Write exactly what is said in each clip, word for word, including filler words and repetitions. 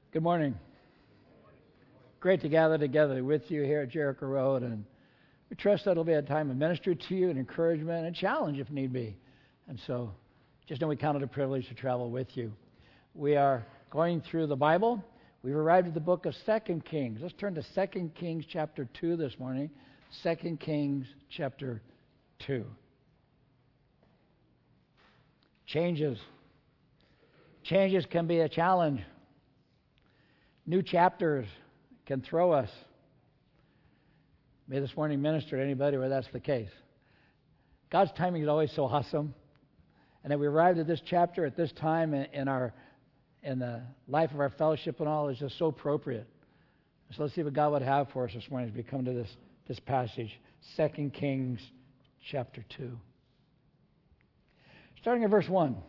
Good morning. Great to gather together with you here at Jericho Road, and we trust that it'll be a time of ministry to you and encouragement and challenge if need be. And so just know we count it a privilege to travel with you. We are going through the Bible. We've arrived at the book of Second Kings. Let's turn to Second Kings chapter two this morning. Second Kings chapter two. Changes. Changes can be a challenge. New chapters can throw us. May this morning minister to anybody where that's the case. God's timing is always so awesome. And that we arrived at this chapter at this time in, in our in the life of our fellowship and all is just so appropriate. So let's see what God would have for us this morning as we come to this, this passage. Second Kings chapter two. Starting at verse one.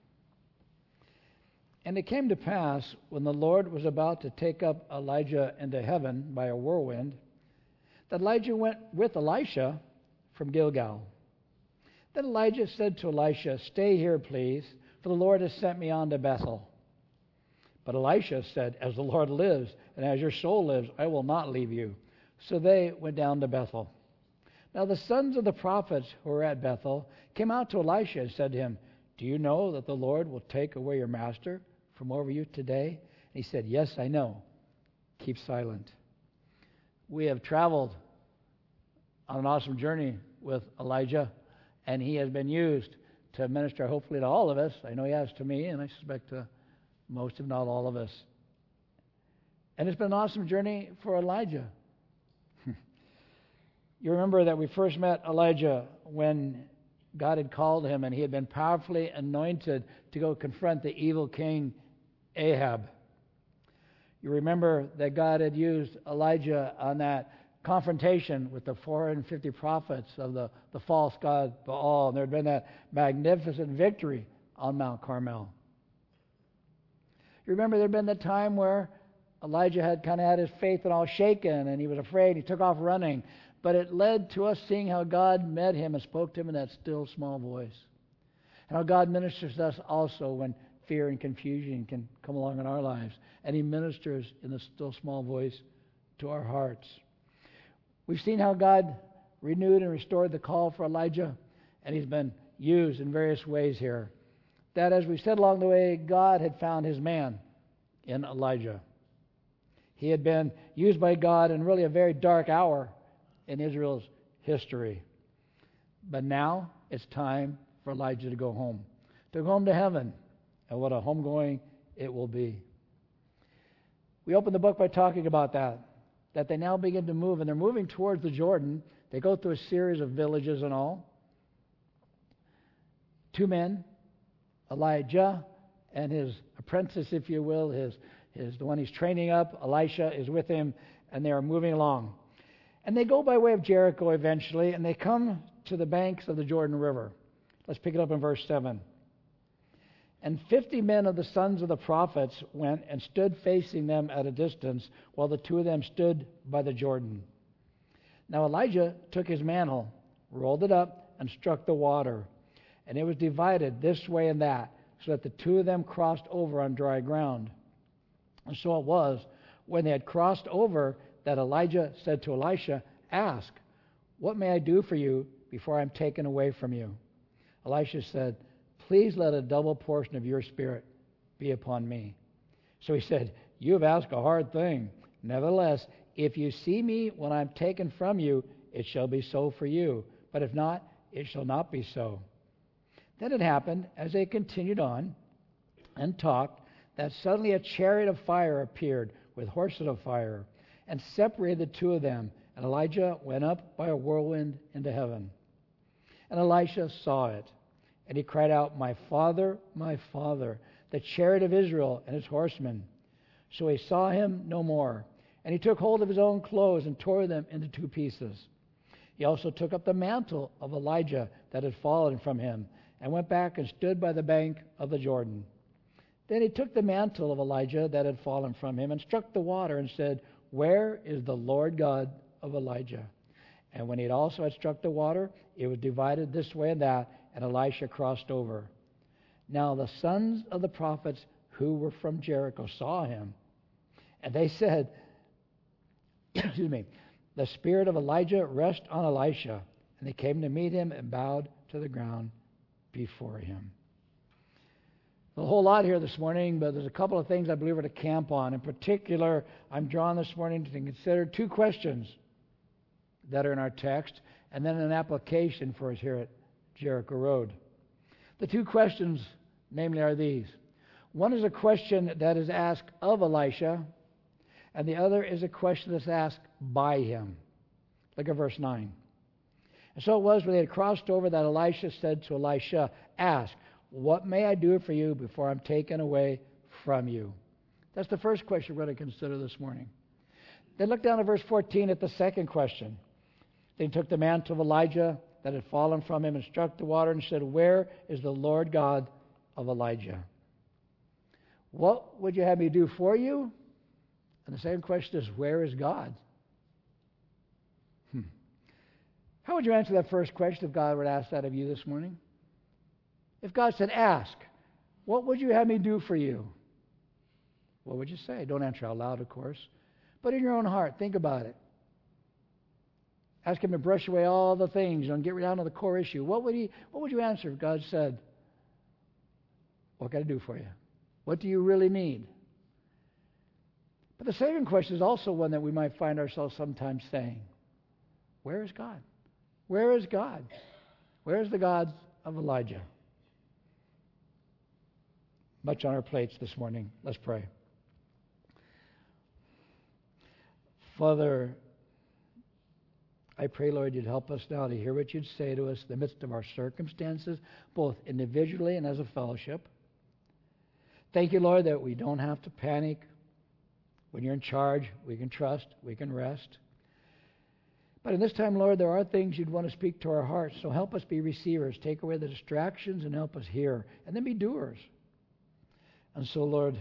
And it came to pass, when the Lord was about to take up Elijah into heaven by a whirlwind, that Elijah went with Elisha from Gilgal. Then Elijah said to Elisha, "Stay here, please, for the Lord has sent me on to Bethel." But Elisha said, "As the Lord lives, and as your soul lives, I will not leave you." So they went down to Bethel. Now the sons of the prophets who were at Bethel came out to Elisha and said to him, "Do you know that the Lord will take away your master from over you today?" And he said, "Yes, I know. Keep silent." We have traveled on an awesome journey with Elijah, and he has been used to minister hopefully to all of us. I know he has to me, and I suspect to most, if not all of us. And it's been an awesome journey for Elijah. You remember that we first met Elijah when God had called him, and he had been powerfully anointed to go confront the evil king Ahab. You remember that God had used Elijah on that confrontation with the four hundred fifty prophets of the, the false god Baal, and there had been that magnificent victory on Mount Carmel. You remember there had been the time where Elijah had kind of had his faith and all shaken, and he was afraid. He took off running. But it led to us seeing how God met him and spoke to him in that still small voice. And how God ministers to us also when fear and confusion can come along in our lives. And he ministers in the still small voice to our hearts. We've seen how God renewed and restored the call for Elijah, and he's been used in various ways here. That, as we said along the way, God had found his man in Elijah. He had been used by God in really a very dark hour in Israel's history. But now it's time for Elijah to go home, to go home to heaven. And what a homegoing it will be. We open the book by talking about that, that they now begin to move, and they're moving towards the Jordan. They go through a series of villages and all. Two men, Elijah and his apprentice, if you will, his, his the one he's training up, Elisha, is with him, and they are moving along. And they go by way of Jericho eventually, and they come to the banks of the Jordan River. Let's pick it up in verse seven. And fifty men of the sons of the prophets went and stood facing them at a distance, while the two of them stood by the Jordan. Now Elijah took his mantle, rolled it up, and struck the water. And it was divided this way and that, so that the two of them crossed over on dry ground. And so it was, when they had crossed over, that Elijah said to Elisha, "Ask, what may I do for you before I am taken away from you?" Elisha said, "Please let a double portion of your spirit be upon me." So he said, "You have asked a hard thing. Nevertheless, if you see me when I am taken from you, it shall be so for you. But if not, it shall not be so." Then it happened, as they continued on and talked, that suddenly a chariot of fire appeared with horses of fire, and separated the two of them. And Elijah went up by a whirlwind into heaven. And Elisha saw it, and he cried out, "My father, my father, the chariot of Israel and his horsemen." So he saw him no more. And he took hold of his own clothes and tore them into two pieces. He also took up the mantle of Elijah that had fallen from him, and went back and stood by the bank of the Jordan. Then he took the mantle of Elijah that had fallen from him, and struck the water, and said, "Where is the Lord God of Elijah?" And when he had also had struck the water, it was divided this way and that, and Elisha crossed over. Now the sons of the prophets who were from Jericho saw him, And they said, excuse me, the spirit of Elijah rest on Elisha. And they came to meet him and bowed to the ground before him. A whole lot here this morning, but there's a couple of things I believe are to camp on. In particular, I'm drawn this morning to consider two questions that are in our text, and then an application for us here at Jericho Road. The two questions, namely, are these. One is a question that is asked of Elisha, and the other is a question that's asked by him. Look at verse nine. And so it was when they had crossed over that Elisha said to Elisha, ask, what may I do for you before I'm taken away from you? That's the first question we're going to consider this morning. Then look down at verse fourteen at the second question. They took the mantle of Elijah that had fallen from him and struck the water and said, where is the Lord God of Elijah? What would you have me do for you? And the second question is, where is God? Hmm. How would you answer that first question if God would ask that of you this morning? If God said, ask, what would you have me do for you? What would you say? Don't answer out loud, of course. But in your own heart, think about it. Ask him to brush away all the things and get down to the core issue. What would he? What would you answer if God said, what can I do for you? What do you really need? But the second question is also one that we might find ourselves sometimes saying, where is God? Where is God? Where is the God of Elijah? Much on our plates this morning. Let's pray. Father, I pray, Lord, you'd help us now to hear what you'd say to us in the midst of our circumstances, both individually and as a fellowship. Thank you, Lord, that we don't have to panic. When you're in charge, we can trust, we can rest. But in this time, Lord, there are things you'd want to speak to our hearts, so help us be receivers. Take away the distractions and help us hear, and then be doers. And so, Lord,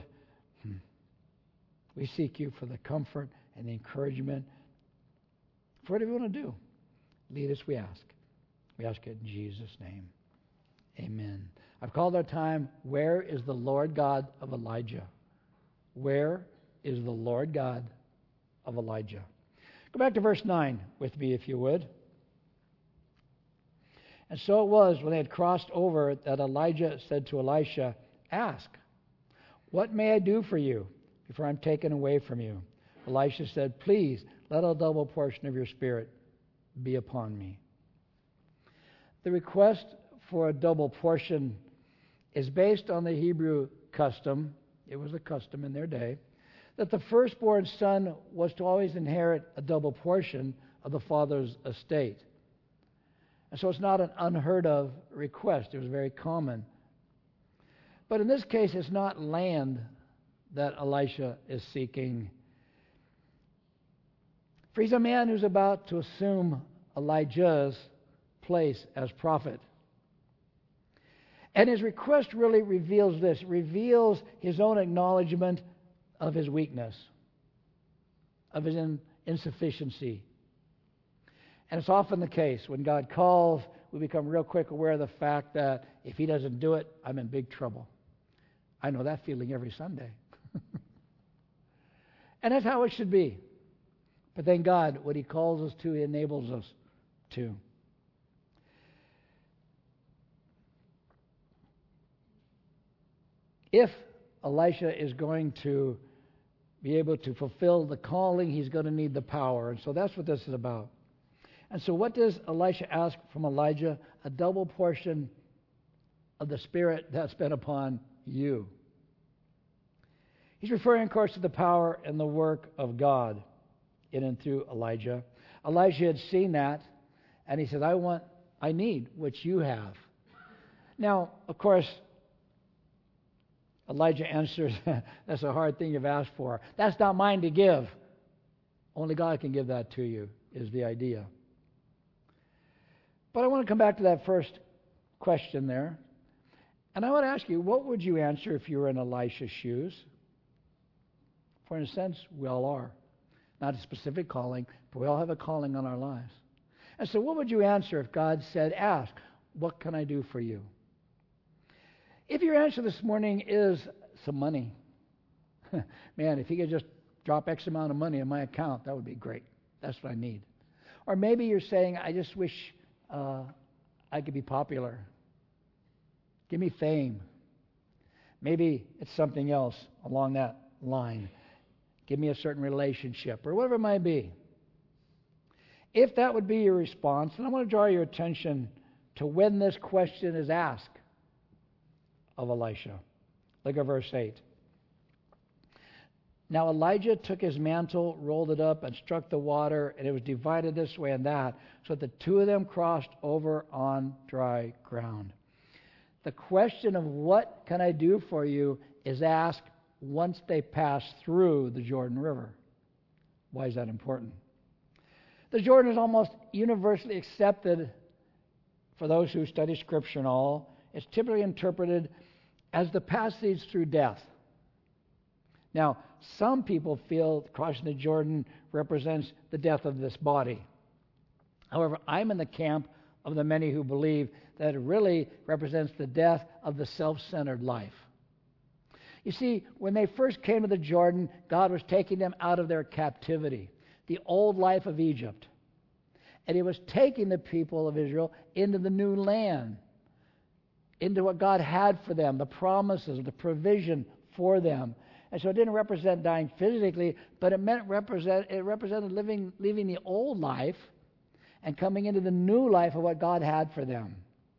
we seek you for the comfort and the encouragement for whatever you want to do. Lead us, we ask. We ask it in Jesus' name. Amen. I've called our time, where is the Lord God of Elijah? Where is the Lord God of Elijah? Go back to verse nine with me, if you would. And so it was when they had crossed over that Elijah said to Elisha, ask, what may I do for you before I'm taken away from you? Elisha said, please, let a double portion of your spirit be upon me. The request for a double portion is based on the Hebrew custom. It was a custom in their day that the firstborn son was to always inherit a double portion of the father's estate. And so it's not an unheard of request. It was very common. But in this case, it's not land that Elisha is seeking. For he's a man who's about to assume Elijah's place as prophet. And his request really reveals this, reveals his own acknowledgement of his weakness, of his in, insufficiency. And it's often the case when God calls, we become real quick aware of the fact that if he doesn't do it, I'm in big trouble. I know that feeling every Sunday. And that's how it should be. But then God, what he calls us to, he enables us to. If Elisha is going to be able to fulfill the calling, he's going to need the power. And so that's what this is about. And so what does Elisha ask from Elijah? A double portion of the Spirit that's been upon you. He's referring, of course, to the power and the work of God in and through Elijah. Elijah had seen that, and he said, I want, I need what you have. Now, of course, Elijah answers, that's a hard thing you've asked for. That's not mine to give. Only God can give that to you, is the idea. But I want to come back to that first question there. And I want to ask you, what would you answer if you were in Elisha's shoes? For in a sense, we all are. Not a specific calling, but we all have a calling on our lives. And so what would you answer if God said, ask, what can I do for you? If your answer this morning is some money, man, if he could just drop X amount of money in my account. That would be great. That's what I need. Or maybe you're saying, I just wish uh, I could be popular. Give me fame. Maybe it's something else along that line. Give me a certain relationship or whatever it might be. If that would be your response, then I want to draw your attention to when this question is asked of Elisha. Look at verse eight. Now Elijah took his mantle, rolled it up, and struck the water, and it was divided this way and that, so that the two of them crossed over on dry ground. The question of what can I do for you is asked once they pass through the Jordan River. Why is that important? The Jordan is almost universally accepted for those who study Scripture and all. It's typically interpreted as the passage through death. Now, some people feel crossing the Jordan represents the death of this body. However, I'm in the camp of the many who believe that it really represents the death of the self-centered life. You see, when they first came to the Jordan, God was taking them out of their captivity, the old life of Egypt. And He was taking the people of Israel into the new land, into what God had for them, the promises, the provision for them. And so it didn't represent dying physically, but it meant represent it represented living leaving the old life and coming into the new life of what God had for them.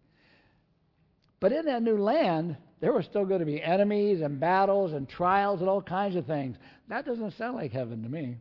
But in that new land, there were still going to be enemies and battles and trials and all kinds of things. That doesn't sound like heaven to me.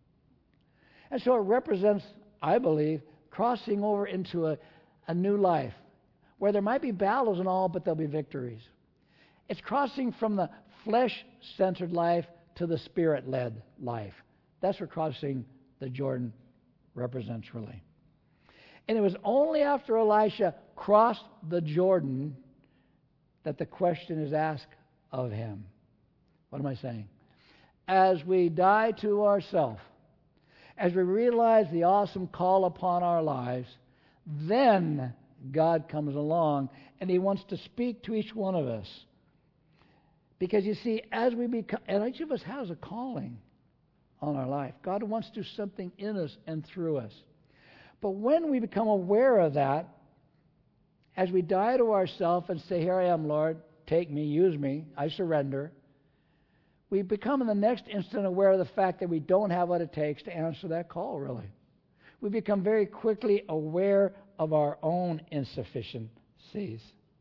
And so it represents, I believe, crossing over into a, a new life where there might be battles and all, but there'll be victories. It's crossing from the flesh-centered life to the spirit-led life. That's what crossing the Jordan represents really. And it was only after Elisha crossed the Jordan that the question is asked of him. What am I saying? As we die to ourselves, as we realize the awesome call upon our lives, then God comes along and He wants to speak to each one of us. Because you see, as we become, and each of us has a calling on our life. God wants to do something in us and through us. But when we become aware of that, as we die to ourselves and say, here I am, Lord, take me, use me, I surrender, we become in the next instant aware of the fact that we don't have what it takes to answer that call, really. We become very quickly aware of our own insufficiencies,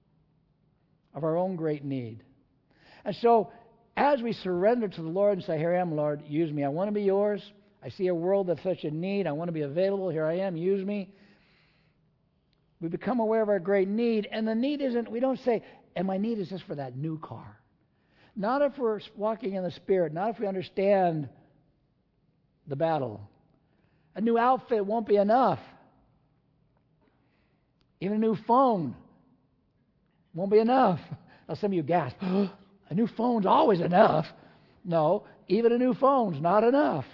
of our own great need. And so, as we surrender to the Lord and say, here I am, Lord, use me. I want to be yours. I see a world that's such a need. I want to be available. Here I am. Use me. We become aware of our great need. And the need isn't, we don't say, and my need is just for that new car. Not if we're walking in the Spirit. Not if we understand the battle. A new outfit won't be enough. Even a new phone won't be enough. Now some of you gasp, oh, a new phone's always enough. No, even a new phone's not enough.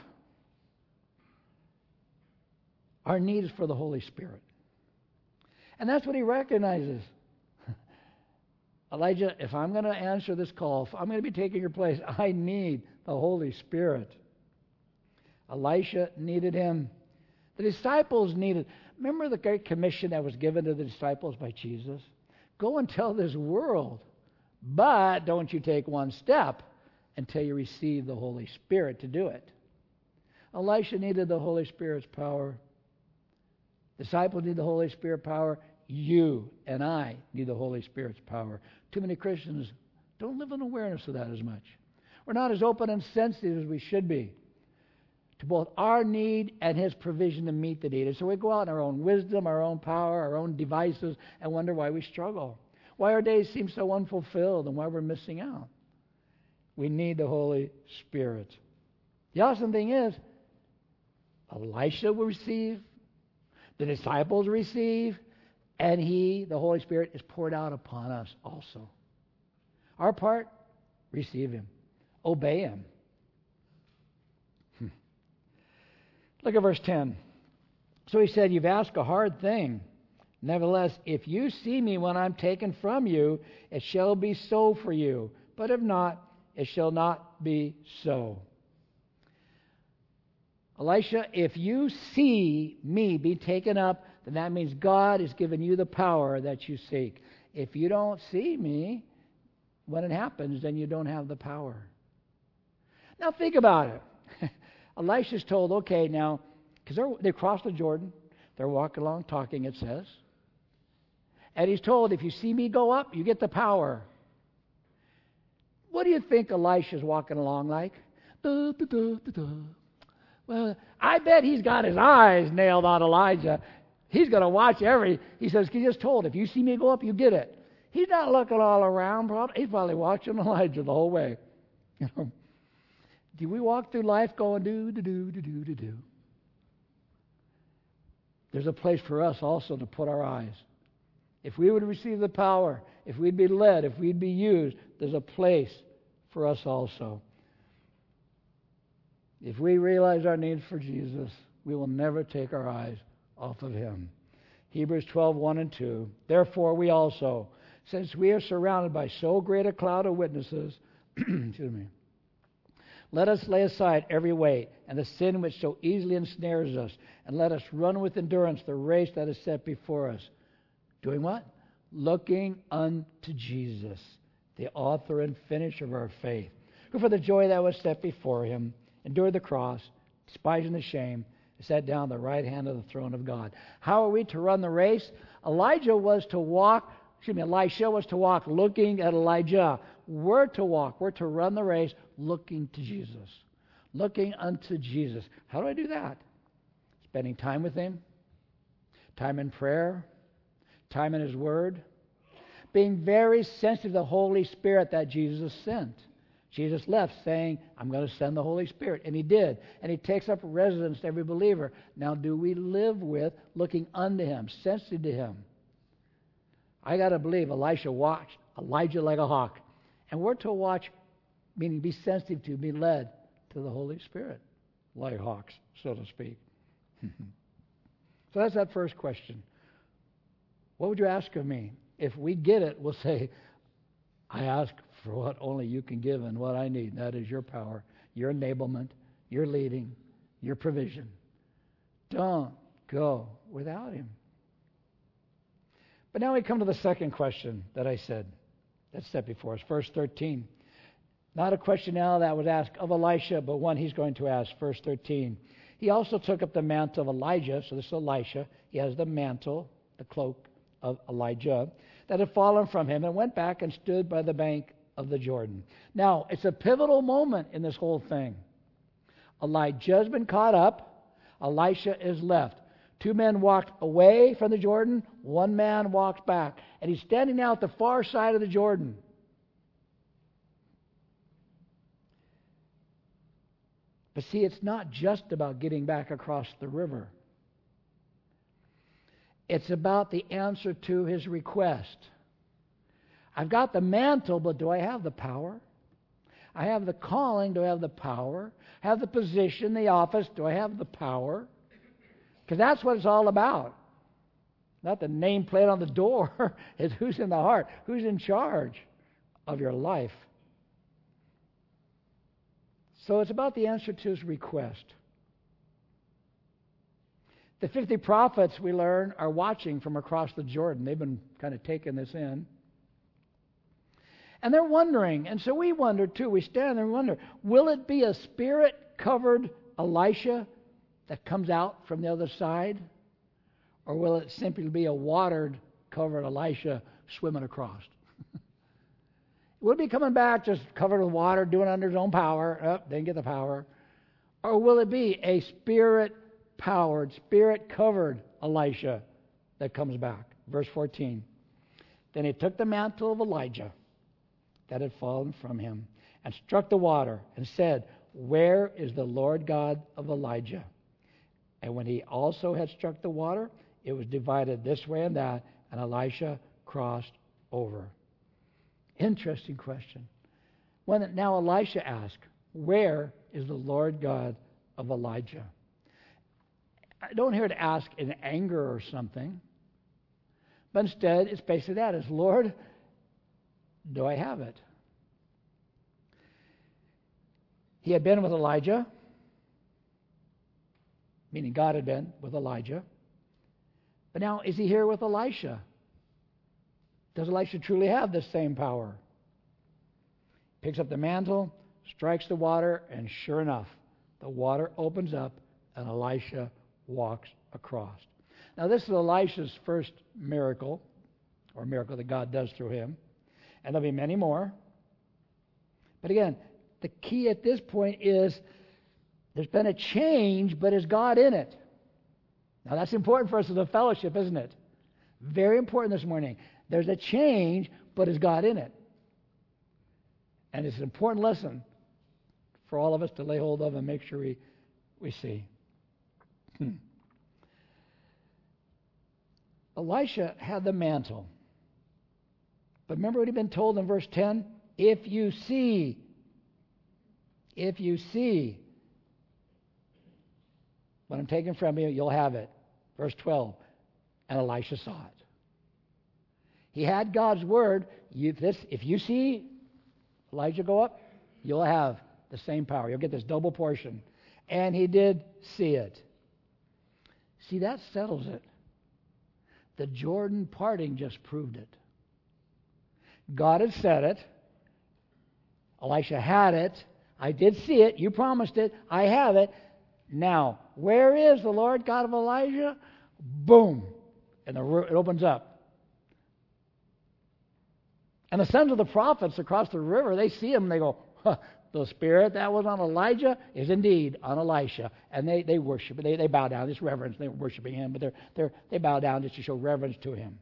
Our need is for the Holy Spirit. And that's what he recognizes. Elijah, if I'm going to answer this call, if I'm going to be taking your place, I need the Holy Spirit. Elisha needed him. The disciples needed. Remember the great commission that was given to the disciples by Jesus? Go and tell this world. But don't you take one step until you receive the Holy Spirit to do it. Elisha needed the Holy Spirit's power. Disciples need the Holy Spirit power. You and I need the Holy Spirit's power. Too many Christians don't live in awareness of that as much. We're not as open and sensitive as we should be to both our need and His provision to meet the need. And so we go out in our own wisdom, our own power, our own devices, and wonder why we struggle. Why our days seem so unfulfilled and why we're missing out. We need the Holy Spirit. The awesome thing is, Elisha will receive, the disciples receive, and He, the Holy Spirit, is poured out upon us also. Our part, receive Him. Obey Him. Hmm. Look at verse ten. So he said, you've asked a hard thing. Nevertheless, if you see me when I'm taken from you, it shall be so for you. But if not, it shall not be so. Elisha, if you see me be taken up, then that means God has given you the power that you seek. If you don't see me when it happens, then you don't have the power. Now think about it. Elisha's told, okay, now, because they crossed the Jordan. They're walking along, talking, it says. And he's told, if you see me go up, you get the power. What do you think Elisha's walking along like? Duh, duh, duh, duh, duh. Well, I bet he's got his eyes nailed on Elijah. He's going to watch every... He says, he just told, if you see me go up, you get it. He's not looking all around. Probably, he's probably watching Elijah the whole way. You know, do we walk through life going do, do, do, do, do, do, do? There's a place for us also to put our eyes. If we would receive the power, if we'd be led, if we'd be used, there's a place for us also. If we realize our need for Jesus, we will never take our eyes off of Him. Hebrews twelve, one and two. Therefore we also, since we are surrounded by so great a cloud of witnesses, excuse me, let us lay aside every weight and the sin which so easily ensnares us, and let us run with endurance the race that is set before us. Doing what? Looking unto Jesus, the author and finisher of our faith, who for the joy that was set before Him endured the cross, despising the shame, and sat down at the right hand of the throne of God. How are we to run the race? Elijah was to walk, excuse me, Elisha was to walk looking at Elijah. We're to walk, we're to run the race looking to Jesus. Looking unto Jesus. How do I do that? Spending time with Him, time in prayer, time in His Word, being very sensitive to the Holy Spirit that Jesus sent. Jesus left saying, I'm going to send the Holy Spirit. And He did. And He takes up residence to every believer. Now, do we live with looking unto Him, sensitive to Him? I got to believe Elisha watched Elijah like a hawk. And we're to watch, meaning be sensitive to, be led to the Holy Spirit, like hawks, so to speak. So that's that first question. What would you ask of me? If we get it, we'll say, I ask for what only you can give and what I need. That is your power, your enablement, your leading, your provision. Don't go without Him. But now we come to the second question that I said, that's set before us, verse thirteen. Not a question now that was asked of Elisha, but one he's going to ask, verse thirteen. He also took up the mantle of Elijah, so this is Elisha. He has the mantle, the cloak of Elijah, that had fallen from him, and went back and stood by the bank of the Jordan. Now, it's a pivotal moment in this whole thing. Elijah's been caught up. Elisha is left. Two men walked away from the Jordan. One man walks back. And he's standing now at the far side of the Jordan. But see, it's not just about getting back across the river. It's about the answer to his request. I've got the mantle, but do I have the power? I have the calling. Do I have the power? I have the position, the office. Do I have the power? Because that's what it's all about. Not the nameplate on the door. It's who's in the heart. Who's in charge of your life. So it's about the answer to his request. The fifty prophets, we learn, are watching from across the Jordan. They've been kind of taking this in. And they're wondering, and so we wonder too. We stand there and wonder, will it be a spirit-covered Elisha that comes out from the other side? Or will it simply be a watered, covered Elisha swimming across? Will it be coming back just covered with water, doing it under his own power? Oh, didn't get the power. Or will it be a spirit-powered, spirit-covered Elisha that comes back? Verse fourteen. Then he took the mantle of Elijah that had fallen from him and struck the water and said, Where is the Lord God of Elijah? And when he also had struck the water, it was divided this way and that, and Elisha crossed over. Interesting question. When now Elisha asked, Where is the Lord God of Elijah? I don't hear it ask in anger or something, but instead it's basically that, is Lord, do I have it? He had been with Elijah. meaning God had been with Elijah. But now, is he here with Elisha? Does Elisha truly have this same power? Picks up the mantle, strikes the water, and sure enough, the water opens up and Elisha walks across. Now, this is Elisha's first miracle, or miracle that God does through him. And there'll be many more. But again, the key at this point is there's been a change, but is God in it? Now, that's important for us as a fellowship, isn't it? Very important this morning. There's a change, but is God in it? And it's an important lesson for all of us to lay hold of and make sure we, we see. Hmm. Elisha had the mantle. But remember what he'd been told in verse ten? If you see, if you see what I'm taking from you, you'll have it. Verse twelve, and Elisha saw it. He had God's word. You, this, if you see Elijah go up, you'll have the same power. You'll get this double portion. And he did see it. See, that settles it. The Jordan parting just proved it. God had said it. Elisha had it. I did see it. You promised it. I have it. Now, where is the Lord God of Elijah? Boom. And the, it opens up. And the sons of the prophets across the river, they see him and they go, huh, the spirit that was on Elijah is indeed on Elisha. And they, they worship, they, they bow down. It's reverence. They're worshiping him, but they're, they're, they bow down just to show reverence to him.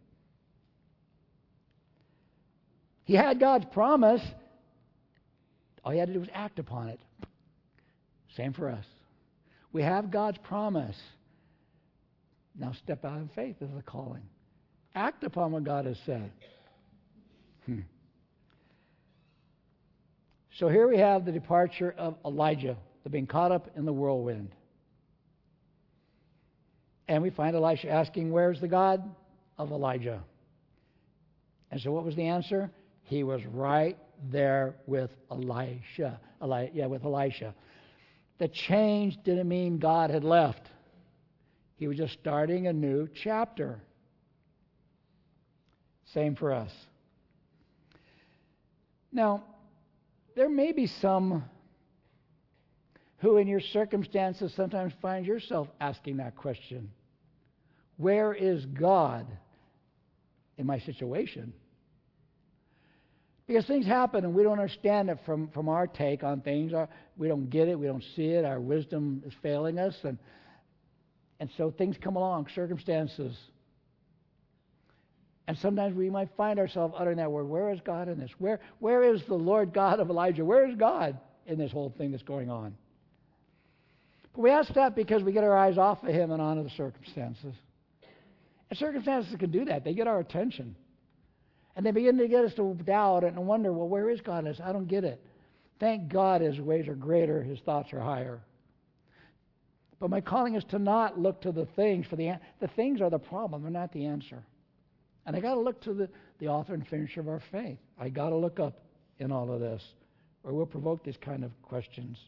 He had God's promise. All he had to do was act upon it. Same for us. We have God's promise. Now step out in faith is the calling. Act upon what God has said. Hmm. So here we have the departure of Elijah, the being caught up in the whirlwind. And we find Elisha asking, where's the God of Elijah? And so what was the answer? He was right there with Elisha. Eli- yeah, with Elisha. The change didn't mean God had left. He was just starting a new chapter. Same for us. Now, there may be some who in your circumstances sometimes find yourself asking that question. Where is God in my situation? Because things happen and we don't understand it from, from our take on things. Our, we don't get it. We don't see it. Our wisdom is failing us. And, and so things come along, circumstances. And sometimes we might find ourselves uttering that word, where is God in this? Where, where is the Lord God of Elijah? Where is God in this whole thing that's going on? But we ask that because we get our eyes off of him and onto the circumstances. And circumstances can do that. They get our attention. And they begin to get us to doubt and wonder, well, where is God in this? I don't get it. Thank God his ways are greater, his thoughts are higher. But my calling is to not look to the things for the answer. The things are the problem, they're not the answer. And I got to look to the, the author and finisher of our faith. I got to look up in all of this, or we'll provoke these kind of questions.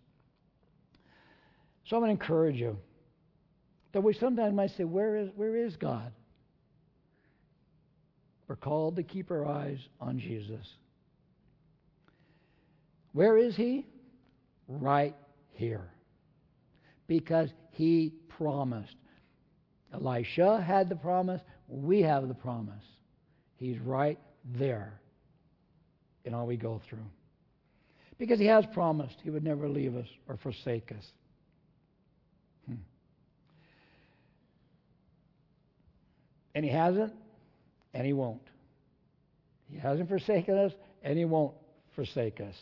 So I'm going to encourage you that we sometimes might say, where is, where is God? We're called to keep our eyes on Jesus. Where is he? Right here. Because he promised. Elisha had the promise. We have the promise. He's right there in all we go through. Because he has promised he would never leave us or forsake us. Hmm. And he hasn't, and he won't. He hasn't forsaken us, and he won't forsake us.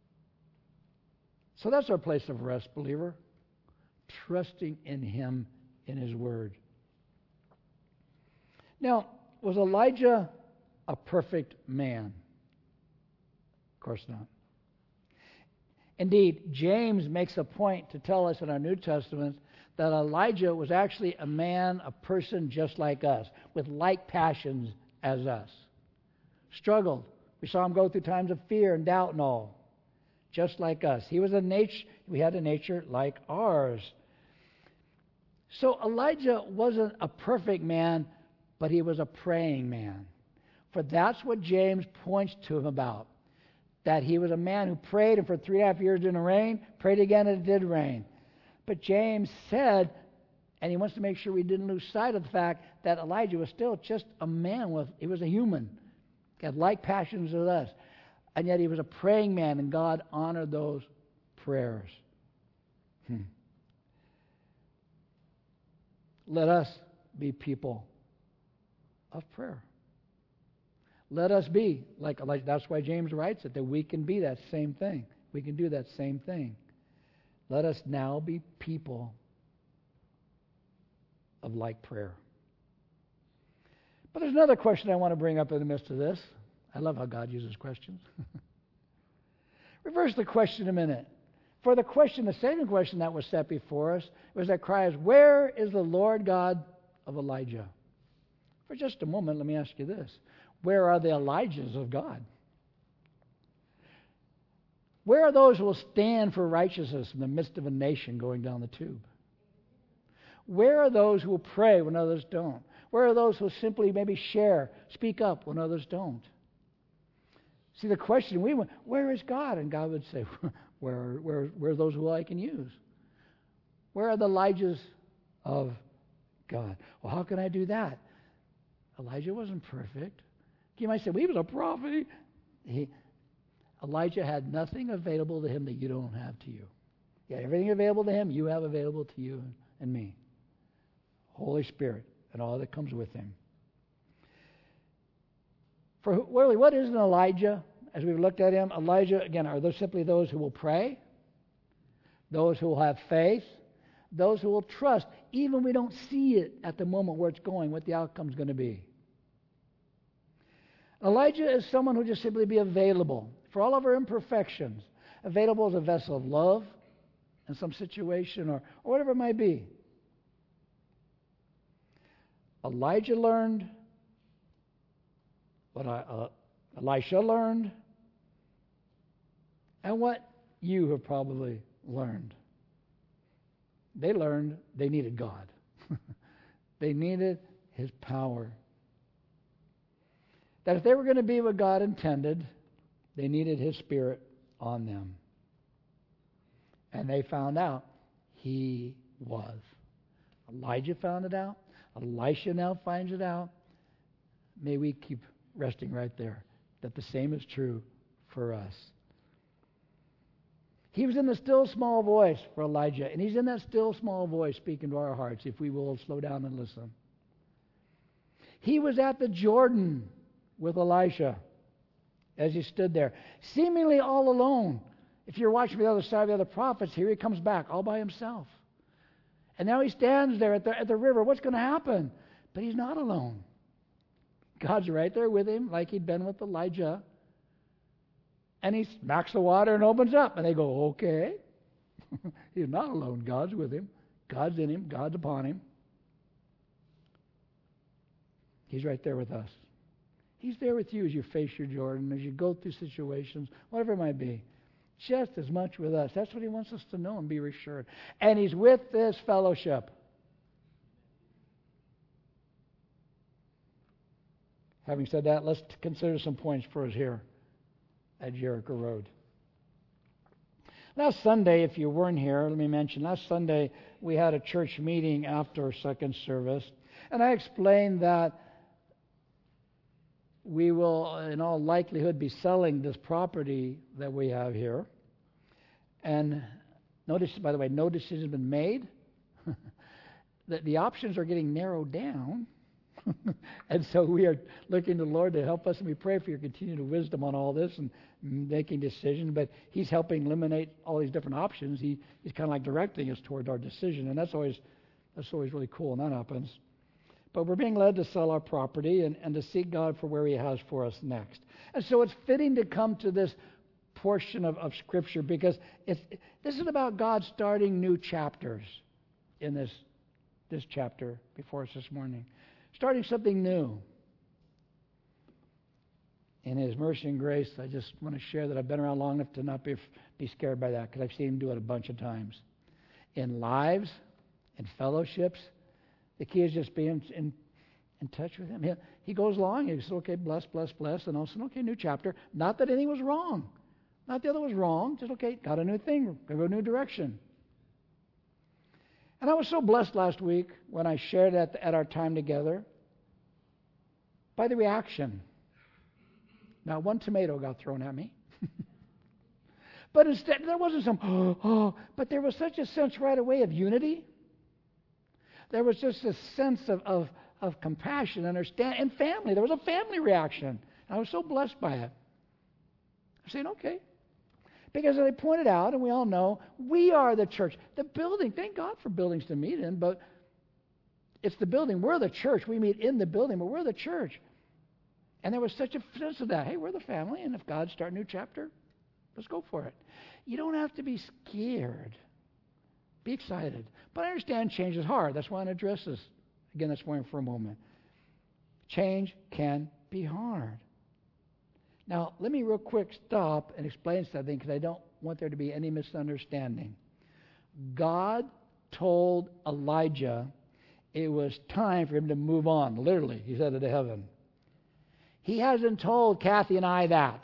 So that's our place of rest, believer. Trusting in him, in his word. Now, was Elijah a perfect man? Of course not. Indeed, James makes a point to tell us in our New Testament that Elijah was actually a man, a person just like us, with like passions as us. Struggled. We saw him go through times of fear and doubt and all, just like us. He was a nature, we had a nature like ours. So Elijah wasn't a perfect man, but he was a praying man. For that's what James points to him about. That he was a man who prayed, and for three and a half years didn't rain, prayed again and it did rain. But James said, and he wants to make sure we didn't lose sight of the fact that Elijah was still just a man. With, he was a human. He had like passions as us. And yet he was a praying man, and God honored those prayers. Hmm. Let us be people of prayer. Let us be like Elijah. That's why James writes it, that we can be that same thing. We can do that same thing. Let us now be people of like prayer. But there's another question I want to bring up in the midst of this. I love how God uses questions. Reverse the question a minute. For the question, the second question that was set before us was that cry is, where is the Lord God of Elijah? For just a moment, let me ask you this. Where are the Elijahs of God? Where are those who will stand for righteousness in the midst of a nation going down the tube? Where are those who will pray when others don't? Where are those who will simply maybe share, speak up when others don't? See, the question we went, where is God? And God would say, where, where, where are those who I can use? Where are the Elijahs of God? Well, how can I do that? Elijah wasn't perfect. You might say, well, he was a prophet. He, Elijah had nothing available to him that you don't have to you. Yeah, everything available to him, you have available to you and me. Holy Spirit and all that comes with him. For really, what is an Elijah? As we've looked at him, Elijah, again, are those simply those who will pray, those who will have faith, those who will trust, even we don't see it at the moment where it's going, what the outcome's going to be. Elijah is someone who just simply be available for all of our imperfections, available as a vessel of love in some situation or, or whatever it might be. Elijah learned what I, uh, Elisha learned, and what you have probably learned. They learned they needed God. They needed His power. That if they were going to be what God intended, they needed His Spirit on them. And they found out He was. Elijah found it out. Elisha now finds it out. May we keep resting right there, that the same is true for us. He was in the still small voice for Elijah, and he's in that still small voice speaking to our hearts if we will slow down and listen. He was at the Jordan with Elisha as he stood there, seemingly all alone. If you're watching the other side of the other prophets, here he comes back all by himself. And now he stands there at the, at the river. What's going to happen? But he's not alone. God's right there with him, like he'd been with Elijah. And he smacks the water and opens up. And they go, okay. He's not alone. God's with him. God's in him. God's upon him. He's right there with us. He's there with you as you face your Jordan, as you go through situations, whatever it might be. Just as much with us. That's what he wants us to know and be reassured. And he's with this fellowship. Having said that, let's consider some points for us here at Jericho Road. Last Sunday, if you weren't here, let me mention, last Sunday we had a church meeting after second service, and I explained that we will, in all likelihood, be selling this property that we have here. And notice, by the way, no decision has been made. the, the options are getting narrowed down. And so we are looking to the Lord to help us, and we pray for your continued wisdom on all this and making decisions. But He's helping eliminate all these different options. He, he's kind of like directing us towards our decision, and that's always that's always really cool when that happens. But we're being led to sell our property and, and to seek God for where He has for us next. And so it's fitting to come to this portion of, of Scripture because it's, this is about God starting new chapters in this, this chapter before us this morning. Starting something new. In His mercy and grace, I just want to share that I've been around long enough to not be, be scared by that because I've seen Him do it a bunch of times. In lives, in fellowships. The key is just being in, in touch with him. He, he goes along. He says, okay, bless, bless, bless. And all of a sudden, okay, new chapter. Not that anything was wrong. Not the other was wrong. Just, okay, got a new thing. Going to go a new direction. And I was so blessed last week when I shared at, at our time together by the reaction. Now, one tomato got thrown at me. But instead, there wasn't some, oh, oh, but there was such a sense right away of unity. There was just a sense of, of, of compassion, understanding, and family. There was a family reaction. And I was so blessed by it. I'm saying, okay. Because as I pointed out, and we all know, we are the church. The building, thank God for buildings to meet in, but it's the building. We're the church. We meet in the building, but we're the church. And there was such a sense of that. Hey, we're the family, and if God starts a new chapter, let's go for it. You don't have to be scared. Be excited. But I understand change is hard. That's why I address this again this morning for a moment. Change can be hard. Now, let me real quick stop and explain something because I don't want there to be any misunderstanding. God told Elijah it was time for him to move on. Literally, he said it to heaven. He hasn't told Kathy and I that.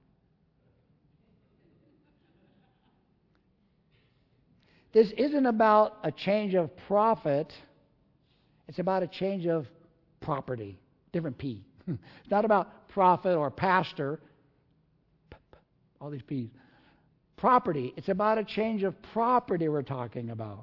This isn't about a change of prophet. It's about a change of property. Different P. It's not about prophet or pastor. All these P's. Property. It's about a change of property we're talking about.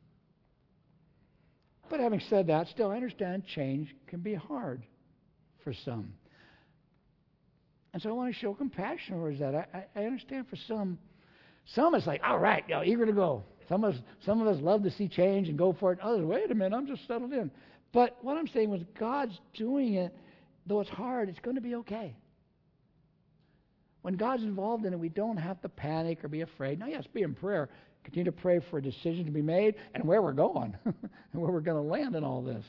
But having said that, still I understand change can be hard for some. And so I want to show compassion towards that. I, I, I understand for some, some it's like, all right, you know, eager to go. Some of us, some of us love to see change and go for it. Others, wait a minute, I'm just settled in. But what I'm saying was God's doing it, though it's hard, it's going to be okay. When God's involved in it, we don't have to panic or be afraid. Now, yes, be in prayer. Continue to pray for a decision to be made and where we're going and where we're going to land in all this.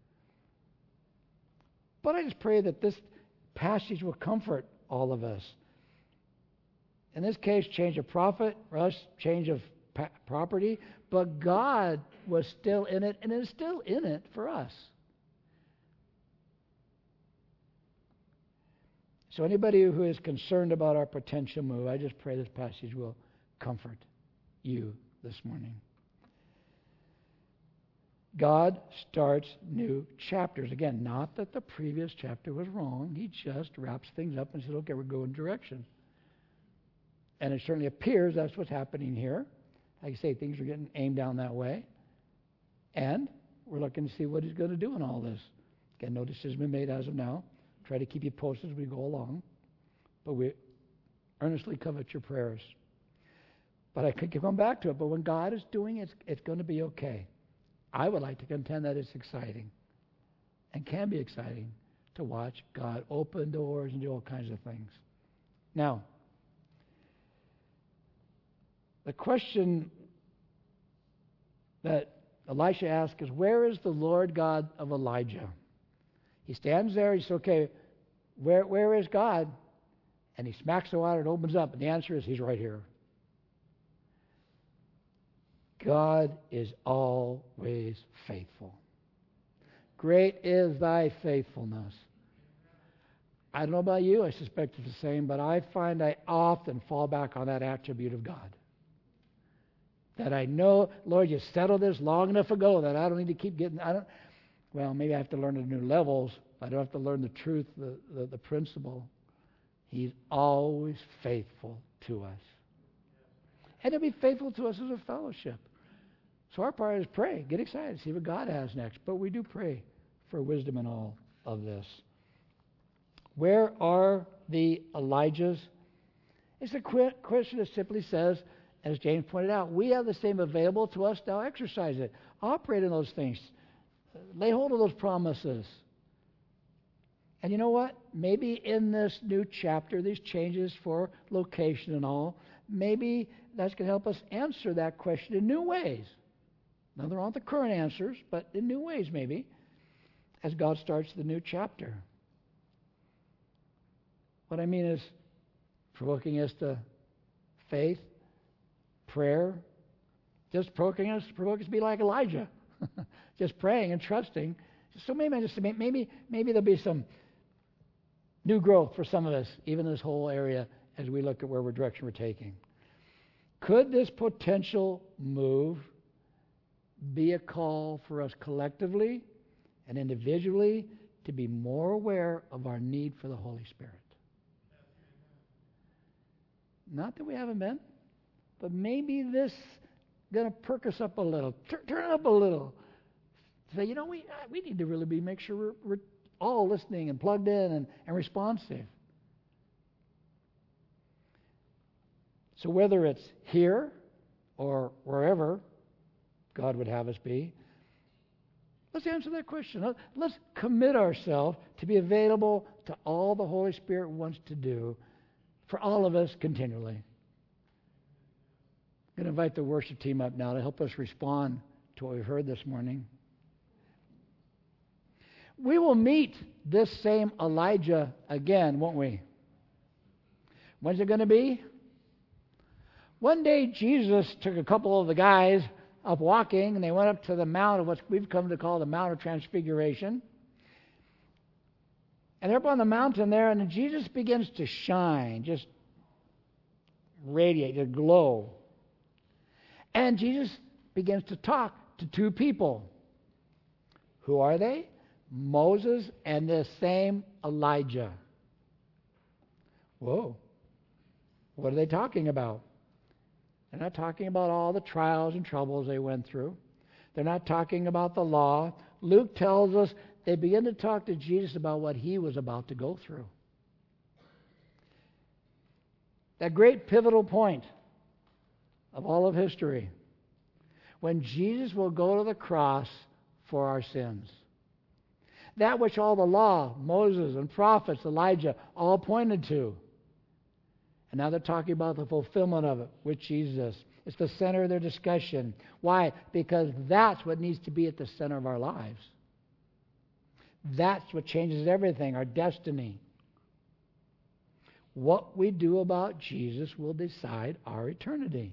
But I just pray that this passage will comfort all of us. In this case, change of prophet, for us, change of pa- property, but God was still in it and is still in it for us. So anybody who is concerned about our potential move, I just pray this passage will comfort you this morning. God starts new chapters. Again, not that the previous chapter was wrong. He just wraps things up and says, okay, we're going direction. And it certainly appears that's what's happening here. Like I say, things are getting aimed down that way. And we're looking to see what he's going to do in all this. Again, no decision been made as of now. Try to keep you posted as we go along. But we earnestly covet your prayers. But I could come back to it. But when God is doing it, it's, it's going to be okay. I would like to contend that it's exciting and can be exciting to watch God open doors and do all kinds of things. Now, the question that Elisha asks is, where is the Lord God of Elijah? He stands there, he says, okay, where, where is God? And he smacks the water, it opens up, and the answer is, he's right here. God is always faithful. Great is thy faithfulness. I don't know about you, I suspect it's the same, but I find I often fall back on that attribute of God. That I know, Lord, you settled this long enough ago that I don't need to keep getting, I don't, well, maybe I have to learn at new levels. I don't have to learn the truth, the, the, the principle. He's always faithful to us. And he'll be faithful to us as a fellowship. So our part is pray. Get excited. See what God has next. But we do pray for wisdom in all of this. Where are the Elijahs? It's a question that simply says, as James pointed out, we have the same available to us. Now exercise it. Operate in those things. Lay hold of those promises. And you know what? Maybe in this new chapter, these changes for location and all, maybe that's going to help us answer that question in new ways. Now, there aren't the current answers, but in new ways maybe, as God starts the new chapter. What I mean is provoking us to faith, prayer, just provoking us, provoking us to be like Elijah. just praying and trusting. So maybe just maybe maybe there'll be some new growth for some of us, even in this whole area, as we look at where we're direction we're taking. Could this potential move be a call for us collectively and individually to be more aware of our need for the Holy Spirit? Not that we haven't been, but maybe this going to perk us up a little, turn, turn it up a little. Say, you know, we we need to really be make sure we're, we're all listening and plugged in and, and responsive. So whether it's here or wherever God would have us be, let's answer that question. Let's commit ourselves to be available to all the Holy Spirit wants to do for all of us continually. I'm going to invite the worship team up now to help us respond to what we've heard this morning. We will meet this same Elijah again, won't we? When's it going to be? One day Jesus took a couple of the guys up walking, and they went up to the mount of what we've come to call the Mount of Transfiguration. And they're up on the mountain there, and Jesus begins to shine, just radiate, to glow. And Jesus begins to talk to two people. Who are they? Moses and the same Elijah. Whoa. What are they talking about? They're not talking about all the trials and troubles they went through. They're not talking about the law. Luke tells us they begin to talk to Jesus about what he was about to go through. That great pivotal point of all of history, when Jesus will go to the cross for our sins. That which all the law, Moses and prophets, Elijah, all pointed to. And now they're talking about the fulfillment of it with Jesus. It's the center of their discussion. Why? Because that's what needs to be at the center of our lives. That's what changes everything, our destiny. What we do about Jesus will decide our eternity.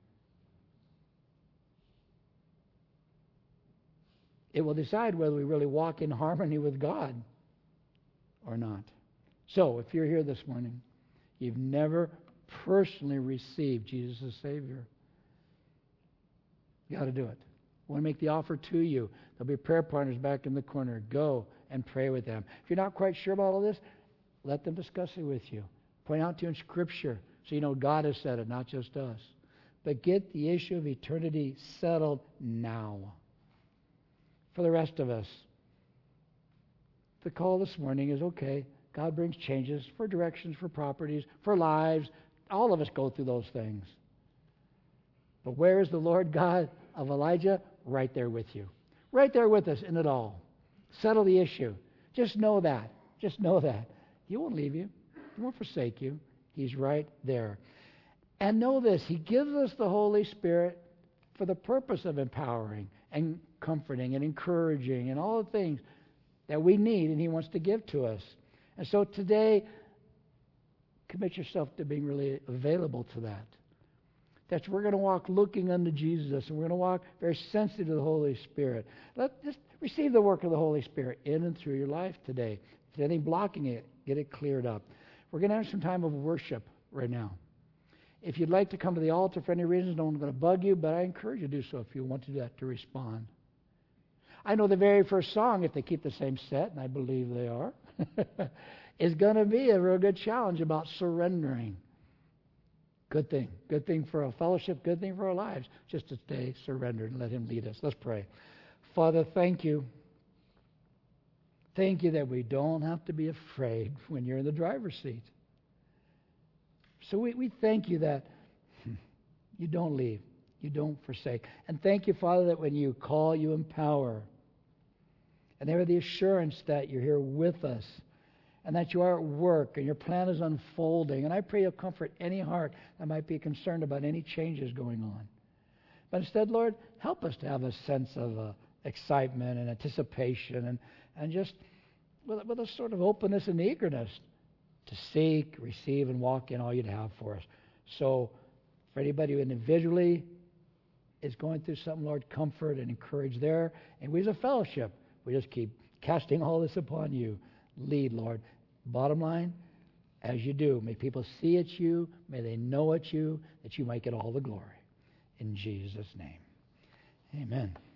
It will decide whether we really walk in harmony with God or not. So, if you're here this morning, you've never personally received Jesus as Savior, you got to do it. I want to make the offer to you. There'll be prayer partners back in the corner. Go and pray with them. If you're not quite sure about all this, let them discuss it with you. Point out to you in Scripture so you know God has said it, not just us. But get the issue of eternity settled now. For the rest of us, the call this morning is, okay, God brings changes for directions, for properties, for lives. All of us go through those things. But where is the Lord God of Elijah? Right there with you. Right there with us in it all. Settle the issue. Just know that. Just know that. He won't leave you. He won't forsake you. He's right there. And know this, He gives us the Holy Spirit for the purpose of empowering and comforting and encouraging and all the things that we need and He wants to give to us. And so today, commit yourself to being really available to that. That we're going to walk looking unto Jesus, and we're going to walk very sensitive to the Holy Spirit. Let just receive the work of the Holy Spirit in and through your life today. If there's anything blocking it, get it cleared up. We're going to have some time of worship right now. If you'd like to come to the altar for any reason, no one's going to bug you, but I encourage you to do so if you want to do that, to respond. I know the very first song, if they keep the same set, and I believe they are, is going to be a real good challenge about surrendering. Good thing. Good thing for a fellowship, good thing for our lives, just to stay surrendered and let Him lead us. Let's pray. Father, thank you. Thank you that we don't have to be afraid when you're in the driver's seat. So we, we thank you that you don't leave, you don't forsake. And thank you, Father, that when you call, you empower. And there is the assurance that you're here with us and that you are at work and your plan is unfolding. And I pray you'll comfort any heart that might be concerned about any changes going on. But instead, Lord, help us to have a sense of uh, excitement and anticipation and, and just with, with a sort of openness and eagerness to seek, receive, and walk in all you'd have for us. So for anybody who individually is going through something, Lord, comfort and encourage there. And we as a fellowship, we just keep casting all this upon you. Lead, Lord. Bottom line, as you do, may people see it's you, may they know it's you, that you might get all the glory. In Jesus' name, amen.